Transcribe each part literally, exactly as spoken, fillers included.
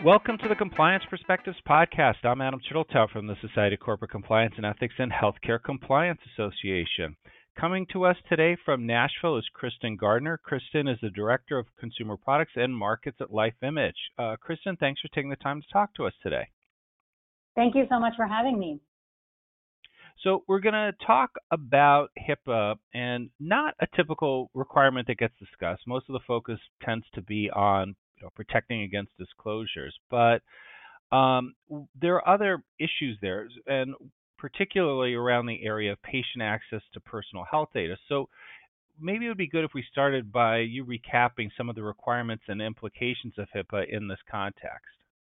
Welcome to the Compliance Perspectives Podcast. I'm Adam Chittletout from the Society of Corporate Compliance and Ethics and Healthcare Compliance Association. Coming to us today from Nashville is Kristen Gardner. Kristen is the Director of Consumer Products and Markets at LifeImage. Uh, Kristen, thanks for taking the time to talk to us today. Thank you so much for having me. So we're going to talk about HIPAA and not a typical requirement that gets discussed. Most of the focus tends to be on you know, protecting against disclosures, but um, there are other issues there, and particularly around the area of patient access to personal health data. So maybe it would be good if we started by you recapping some of the requirements and implications of HIPAA in this context.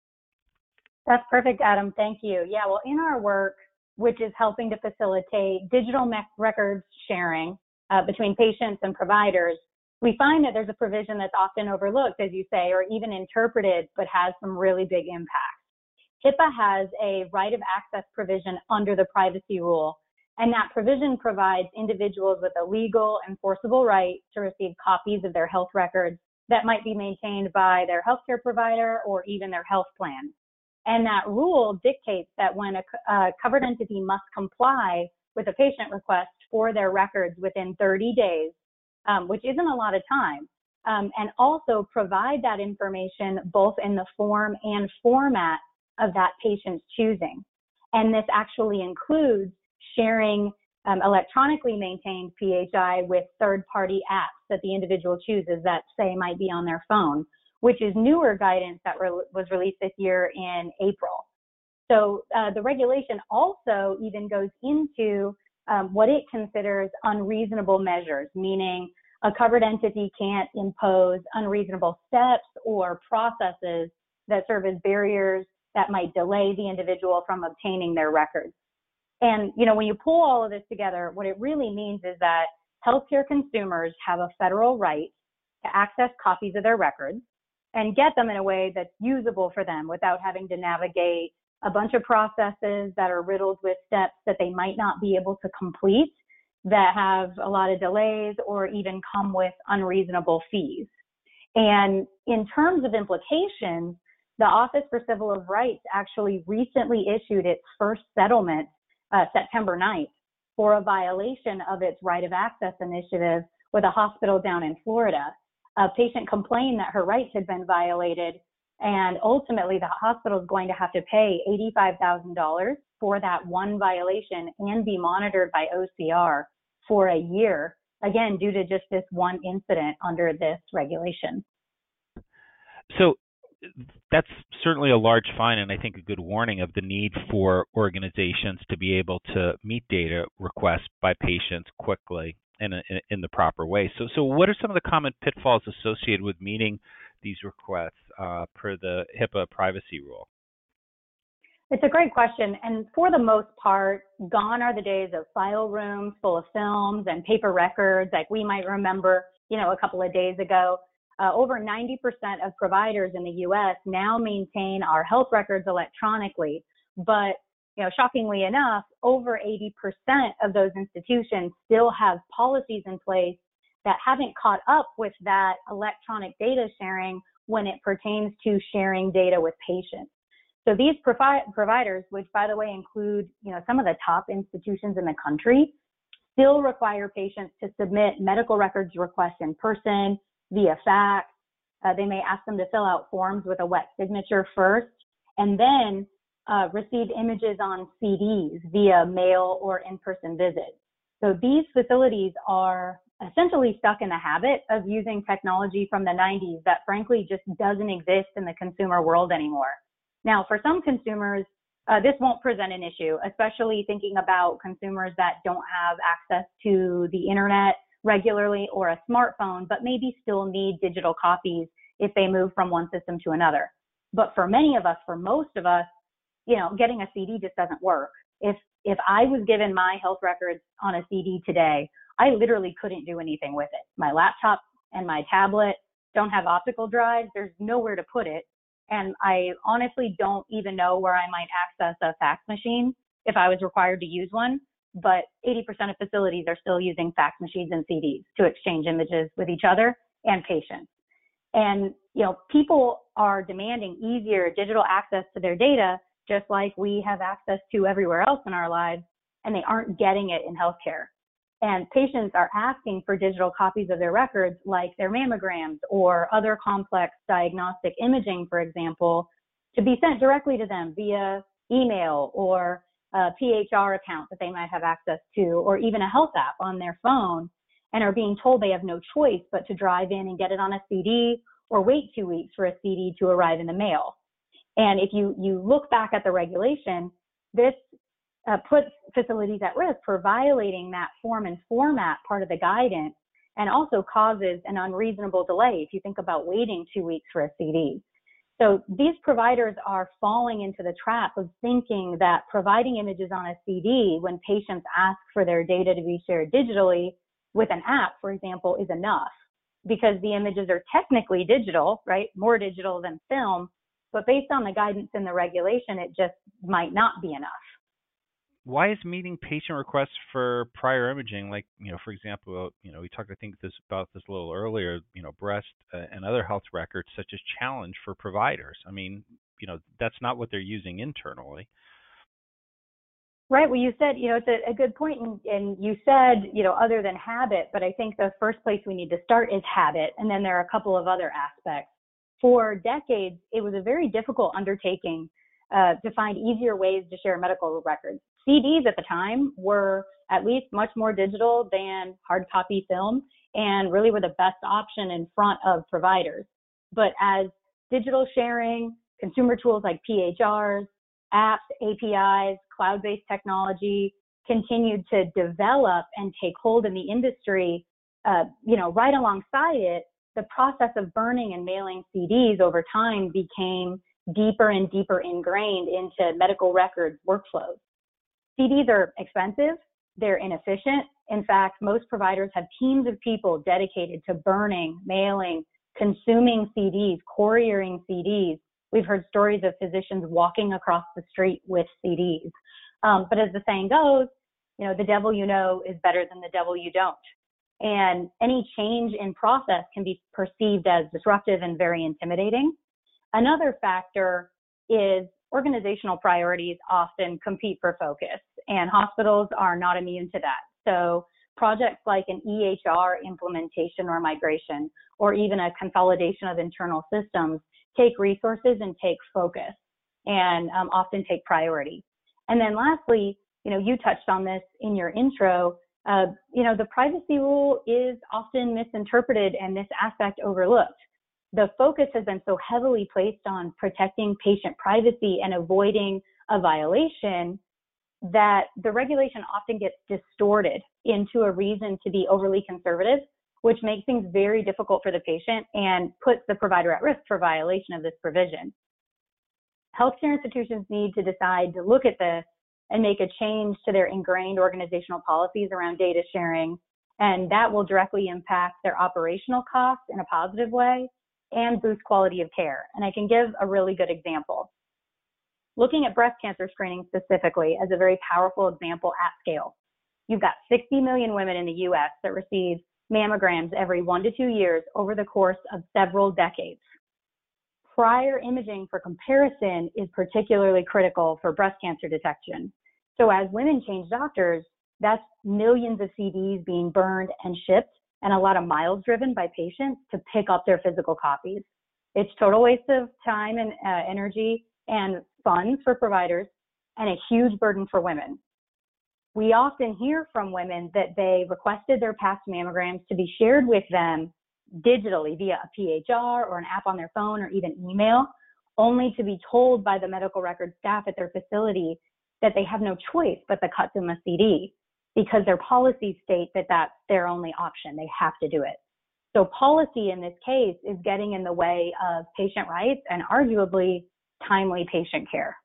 That's perfect, Adam. Thank you. Yeah, well, in our work, which is helping to facilitate digital me- records sharing uh, between patients and providers, we find that there's a provision that's often overlooked, as you say, or even interpreted, but has some really big impacts. HIPAA has a right of access provision under the privacy rule, and that provision provides individuals with a legal enforceable right to receive copies of their health records that might be maintained by their healthcare provider or even their health plan. And that rule dictates that when a, a covered entity must comply with a patient request for their records within thirty days, um, which isn't a lot of time, um, and also provide that information both in the form and format of that patient's choosing. And this actually includes sharing um, electronically maintained P H I with third-party apps that the individual chooses that, say, might be on their phone, which is newer guidance that re- was released this year in April. So uh, the regulation also even goes into um, what it considers unreasonable measures, meaning a covered entity can't impose unreasonable steps or processes that serve as barriers that might delay the individual from obtaining their records. And, you know, when you pull all of this together, what it really means is that healthcare consumers have a federal right to access copies of their records and get them in a way that's usable for them without having to navigate a bunch of processes that are riddled with steps that they might not be able to complete, that have a lot of delays or even come with unreasonable fees. And in terms of implications, the Office for Civil Rights actually recently issued its first settlement uh, September ninth for a violation of its right of access initiative with a hospital down in Florida. A patient complained that her rights had been violated, and ultimately the hospital is going to have to pay eighty-five thousand dollars for that one violation and be monitored by O C R for a year, again, due to just this one incident under this regulation. So that's certainly a large fine, and I think a good warning of the need for organizations to be able to meet data requests by patients quickly in, a, in the proper way. So, so what are some of the common pitfalls associated with meeting these requests uh, per the HIPAA privacy rule? It's a great question. And for the most part, gone are the days of file rooms full of films and paper records like we might remember, you know, a couple of days ago. Uh, over ninety percent of providers in the U S now maintain our health records electronically, but you know, shockingly enough, over eighty percent of those institutions still have policies in place that haven't caught up with that electronic data sharing when it pertains to sharing data with patients. So these provi- providers, which by the way include, you know, some of the top institutions in the country, still require patients to submit medical records requests in person, via fax. Uh, they may ask them to fill out forms with a wet signature first, and then uh, receive images on C Ds via mail or in-person visit. So these facilities are essentially stuck in the habit of using technology from the nineties that frankly just doesn't exist in the consumer world anymore. Now, for some consumers, uh, this won't present an issue, especially thinking about consumers that don't have access to the internet regularly or a smartphone, but maybe still need digital copies if they move from one system to another. But for many of us, for most of us, you know, getting a C D just doesn't work. If if I was given my health records on a C D today, I literally couldn't do anything with it. My laptop and my tablet don't have optical drives. There's nowhere to put it. And I honestly don't even know where I might access a fax machine if I was required to use one. But eighty percent of facilities are still using fax machines and C Ds to exchange images with each other and patients. And, you know, people are demanding easier digital access to their data, just like we have access to everywhere else in our lives, and they aren't getting it in healthcare. And patients are asking for digital copies of their records, like their mammograms or other complex diagnostic imaging, for example, to be sent directly to them via email or a P H R account that they might have access to, or even a health app on their phone, and are being told they have no choice but to drive in and get it on a C D or wait two weeks for a C D to arrive in the mail. And if you, you look back at the regulation, this uh, puts facilities at risk for violating that form and format part of the guidance, and also causes an unreasonable delay if you think about waiting two weeks for a C D. So these providers are falling into the trap of thinking that providing images on a C D when patients ask for their data to be shared digitally with an app, for example, is enough, because the images are technically digital, right? More digital than film, but based on the guidance in the regulation, it just might not be enough. Why is meeting patient requests for prior imaging, like, you know, for example, you know, we talked, I think, this about this a little earlier, you know, breast uh, and other health records, such as challenge for providers? I mean, you know, that's not what they're using internally. Right. Well, you said, you know, it's a, a good point, and, and you said, you know, other than habit, but I think the first place we need to start is habit, and then there are a couple of other aspects. For decades, it was a very difficult undertaking uh, to find easier ways to share medical records. C Ds at the time were at least much more digital than hard copy film, and really were the best option in front of providers. But as digital sharing, consumer tools like P H Rs, apps, A P Is, cloud-based technology continued to develop and take hold in the industry, uh, you know, right alongside it, the process of burning and mailing C Ds over time became deeper and deeper ingrained into medical records workflows. C Ds are expensive, they're inefficient. In fact, most providers have teams of people dedicated to burning, mailing, consuming C Ds, couriering C Ds. We've heard stories of physicians walking across the street with C Ds. Um, but as the saying goes, you know, the devil you know is better than the devil you don't. And any change in process can be perceived as disruptive and very intimidating. Another factor is organizational priorities often compete for focus, and hospitals are not immune to that. So projects like an E H R implementation or migration, or even a consolidation of internal systems, take resources and take focus, and um, often take priority. And then lastly, you know, you touched on this in your intro, uh, you know, the privacy rule is often misinterpreted and this aspect overlooked. The focus has been so heavily placed on protecting patient privacy and avoiding a violation that the regulation often gets distorted into a reason to be overly conservative, which makes things very difficult for the patient and puts the provider at risk for violation of this provision. Healthcare institutions need to decide to look at this and make a change to their ingrained organizational policies around data sharing, and that will directly impact their operational costs in a positive way and boost quality of care. And I can give a really good example. Looking at breast cancer screening specifically as a very powerful example at scale, you've got sixty million women in the U S that receive mammograms every one to two years over the course of several decades. Prior imaging for comparison is particularly critical for breast cancer detection. So as women change doctors, that's millions of C Ds being burned and shipped, and a lot of miles driven by patients to pick up their physical copies. It's total waste of time and uh, energy and funds for providers, and a huge burden for women. We often hear from women that they requested their past mammograms to be shared with them digitally via a P H R or an app on their phone or even email, only to be told by the medical records staff at their facility that they have no choice but to cut them a C D because their policies state that that's their only option. They have to do it. So policy in this case is getting in the way of patient rights and arguably timely patient care.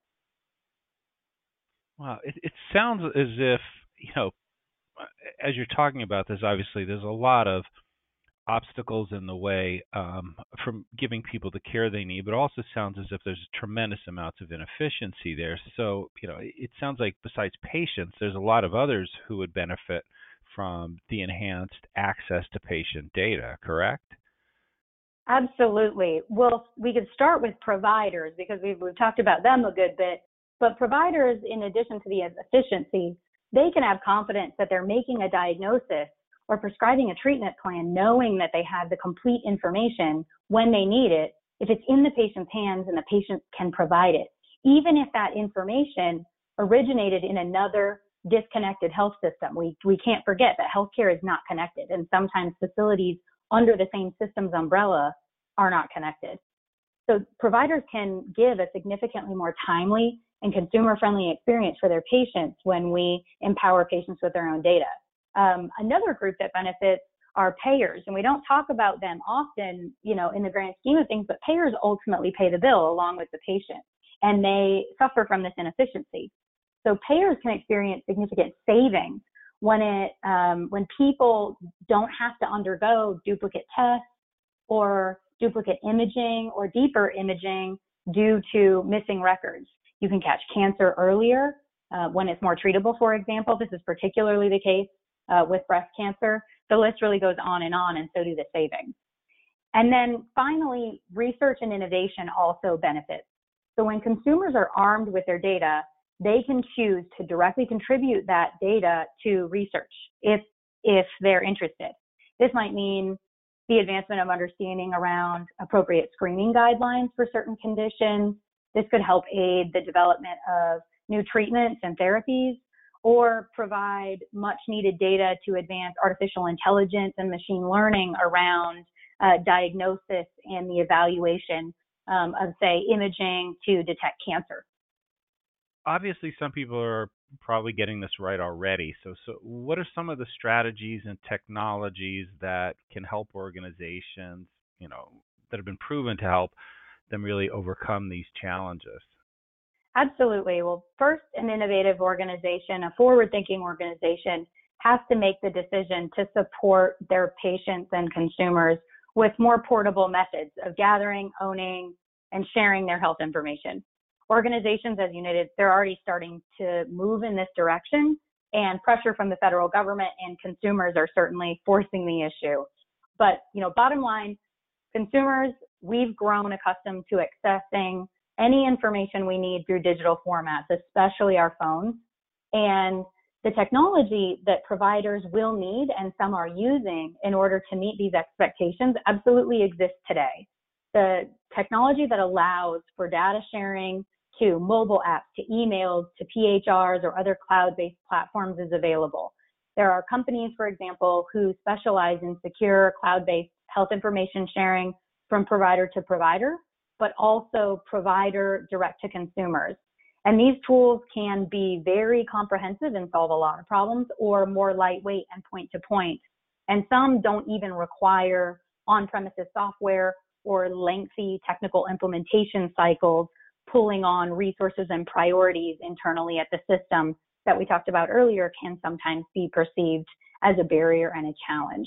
Wow, it, it sounds as if, you know, as you're talking about this, obviously there's a lot of obstacles in the way um, from giving people the care they need, but also sounds as if there's tremendous amounts of inefficiency there. So, you know, it sounds like besides patients, there's a lot of others who would benefit from the enhanced access to patient data, correct? Absolutely. Well, we could start with providers because we've, we've talked about them a good bit. But providers, in addition to the efficiency, they can have confidence that they're making a diagnosis or prescribing a treatment plan knowing that they have the complete information when they need it, if it's in the patient's hands and the patient can provide it, even if that information originated in another disconnected health system. We, we can't forget that healthcare is not connected, and sometimes facilities under the same system's umbrella are not connected. So providers can give a significantly more timely and consumer-friendly experience for their patients when we empower patients with their own data. Um, another group that benefits are payers, and we don't talk about them often, you know, in the grand scheme of things, but payers ultimately pay the bill along with the patient, and they suffer from this inefficiency. So payers can experience significant savings when it um, when people don't have to undergo duplicate tests or duplicate imaging or deeper imaging due to missing records. You can catch cancer earlier uh, when it's more treatable, for example. This is particularly the case uh, with breast cancer. The list really goes on and on, and so do the savings. And then finally, research and innovation also benefits. So when consumers are armed with their data, they can choose to directly contribute that data to research if, if they're interested. This might mean the advancement of understanding around appropriate screening guidelines for certain conditions. This could help aid the development of new treatments and therapies, or provide much needed data to advance artificial intelligence and machine learning around uh, diagnosis and the evaluation um, of, say, imaging to detect cancer. Obviously, some people are probably getting this right already. So, so what are some of the strategies and technologies that can help organizations, you know, that have been proven to help them really overcome these challenges? Absolutely. Well, first, an innovative organization, a forward-thinking organization, has to make the decision to support their patients and consumers with more portable methods of gathering, owning, and sharing their health information. Organizations, as you noted, they're already starting to move in this direction, and pressure from the federal government and consumers are certainly forcing the issue. But, you know, bottom line, consumers, we've grown accustomed to accessing any information we need through digital formats, especially our phones. And the technology that providers will need and some are using in order to meet these expectations absolutely exists today. The technology that allows for data sharing to mobile apps, to emails, to P H Rs or other cloud-based platforms is available. There are companies, for example, who specialize in secure cloud-based health information sharing from provider to provider, but also provider direct to consumers. And these tools can be very comprehensive and solve a lot of problems, or more lightweight and point to point. And some don't even require on-premises software or lengthy technical implementation cycles, pulling on resources and priorities internally at the system that we talked about earlier can sometimes be perceived as a barrier and a challenge.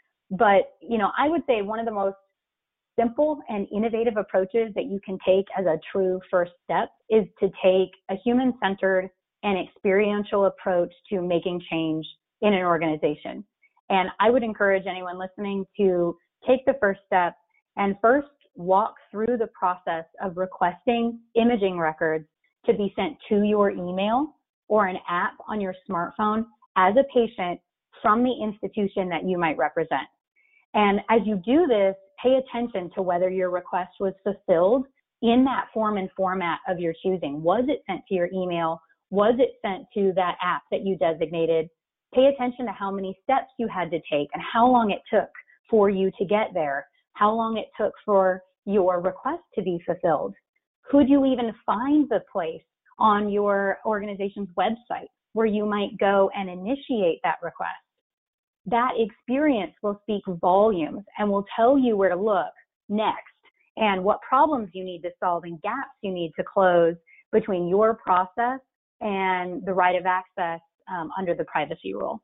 But, you know, I would say one of the most simple and innovative approaches that you can take as a true first step is to take a human-centered and experiential approach to making change in an organization. And I would encourage anyone listening to take the first step and first walk through the process of requesting imaging records to be sent to your email or an app on your smartphone as a patient from the institution that you might represent. And as you do this, pay attention to whether your request was fulfilled in that form and format of your choosing. Was it sent to your email? Was it sent to that app that you designated? Pay attention to how many steps you had to take and how long it took for you to get there, how long it took for your request to be fulfilled. Could you even find the place on your organization's website where you might go and initiate that request? That experience will speak volumes and will tell you where to look next and what problems you need to solve and gaps you need to close between your process and the right of access um, under the privacy rule.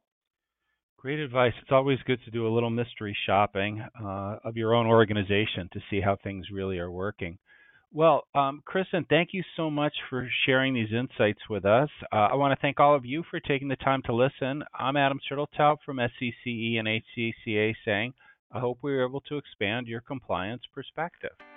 Great advice. It's always good to do a little mystery shopping uh, of your own organization to see how things really are working. Well, um, Kristen, thank you so much for sharing these insights with us. Uh, I want to thank all of you for taking the time to listen. I'm Adam Sturteltaub from S C C E and H C A C A saying I hope we were able to expand your compliance perspective.